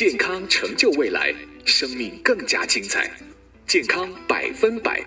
健康成就未来，生命更加精彩。健康100%。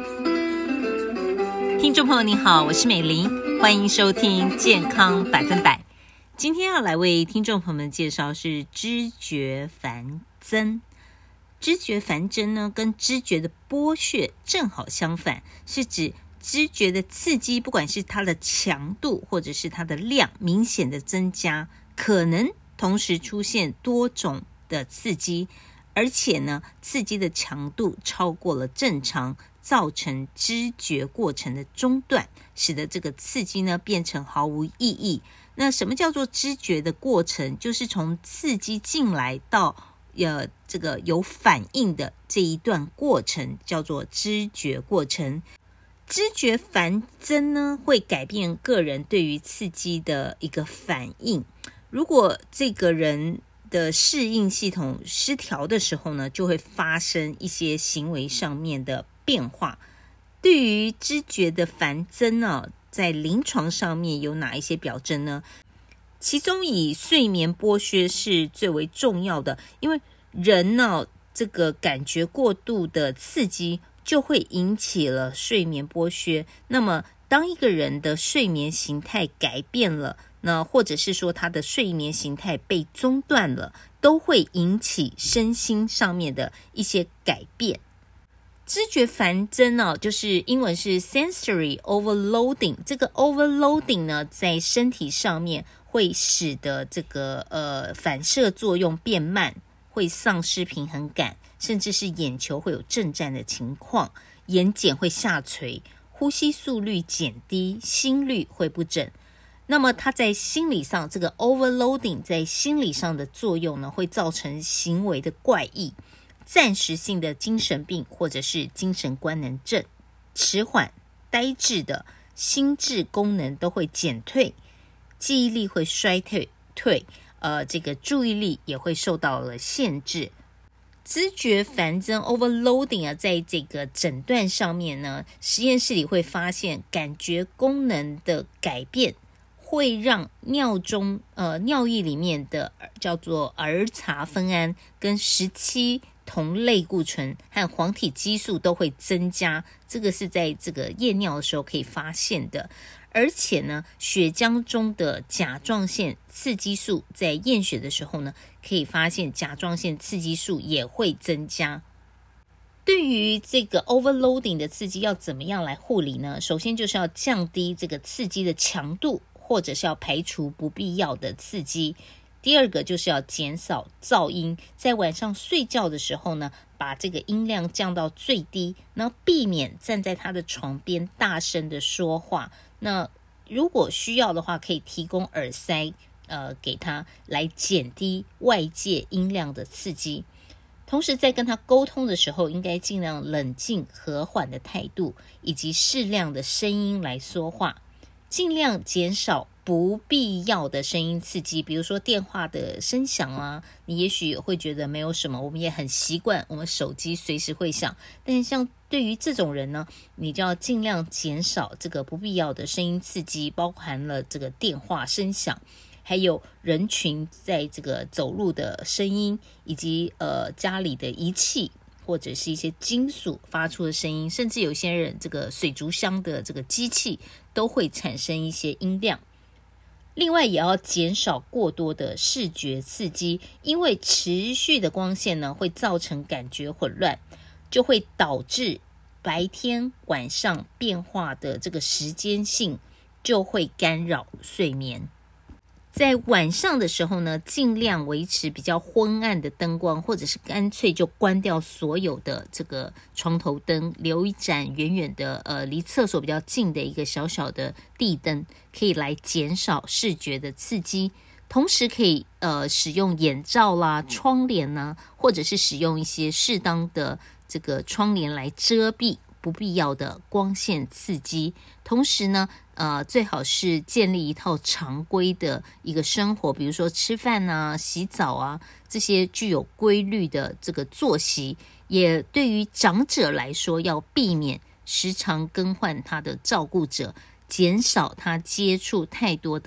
听众朋友您好，我是美玲，欢迎收听健康100%。今天要来为听众朋友们介绍是知觉繁增。知觉繁增呢，跟知觉的剥削正好相反，是指知觉的刺激，不管是它的强度或者是它的量明显的增加，可能同时出现多种的刺激，而且呢，刺激的强度超过了正常，造成知觉过程的中断，使得这个刺激呢变成毫无意义。那什么叫做知觉的过程？就是从刺激进来到这个有反应的这一段过程，叫做知觉过程。知觉繁增呢，会改变个人对于刺激的一个反应。如果这个人的适应系统失调的时候呢，就会发生一些行为上面的变化。对于知觉的繁增呢，在临床上面有哪一些表征呢？其中以睡眠剥削是最为重要的，因为人呢，这个感觉过度的刺激就会引起了睡眠剥削。那么当一个人的睡眠形态改变了，那或者是说他的睡眠形态被中断了，都会引起身心上面的一些改变。知觉繁增呢，就是英文是 sensory overloading。这个 overloading 呢，在身体上面会使得这个反射作用变慢，会丧失平衡感，甚至是眼球会有震颤的情况，眼睑会下垂，呼吸速率减低，心率会不整。那么它在心理上，这个 overloading 在心理上的作用呢，会造成行为的怪异，暂时性的精神病或者是精神官能症，迟缓、呆滞的心智功能都会减退，记忆力会衰退，这个注意力也会受到了限制。知觉繁增 overloading 啊，在这个诊断上面呢，实验室里会发现感觉功能的改变会让尿液里面的叫做儿茶酚胺跟17酮类固醇和黄体激素都会增加，这个是在这个验尿的时候可以发现的。而且呢，血浆中的甲状腺刺激素在验血的时候呢，可以发现甲状腺刺激素也会增加。对于这个 overloading 的刺激要怎么样来护理呢？首先就是要降低这个刺激的强度，或者是要排除不必要的刺激。第二个就是要减少噪音，在晚上睡觉的时候呢，把这个音量降到最低，然后避免站在他的床边大声的说话。那如果需要的话，可以提供耳塞给他，来减低外界音量的刺激。同时在跟他沟通的时候，应该尽量冷静和缓的态度，以及适量的声音来说话，尽量减少不必要的声音刺激，比如说电话的声响啊，你也许会觉得没有什么，我们也很习惯我们手机随时会响，但是像对于这种人呢，你就要尽量减少这个不必要的声音刺激，包含了这个电话声响，还有人群在这个走路的声音，以及家里的仪器或者是一些金属发出的声音，甚至有些人这个水族箱的这个机器都会产生一些音量。另外也要减少过多的视觉刺激，因为持续的光线呢，会造成感觉混乱，就会导致白天晚上变化的这个时间性，就会干扰睡眠。在晚上的时候呢，尽量维持比较昏暗的灯光，或者是干脆就关掉所有的这个床头灯，留一盏远远的离厕所比较近的一个小小的地灯，可以来减少视觉的刺激。同时可以使用眼罩啦、窗帘啦，或者是使用一些适当的这个窗帘来遮蔽不必要的光线刺激。同时呢最好是建立一套常规的一个生活，比如说吃饭啊、洗澡啊，这些具有规律的这个作息。也对于长者来说，要避免时常更换他的照顾者，减少他接触太多的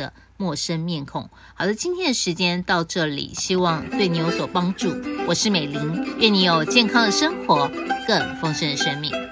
陌生面孔。好的，今天的时间到这里，希望对你有所帮助。我是美玲，愿你有健康的生活，更丰盛的生命。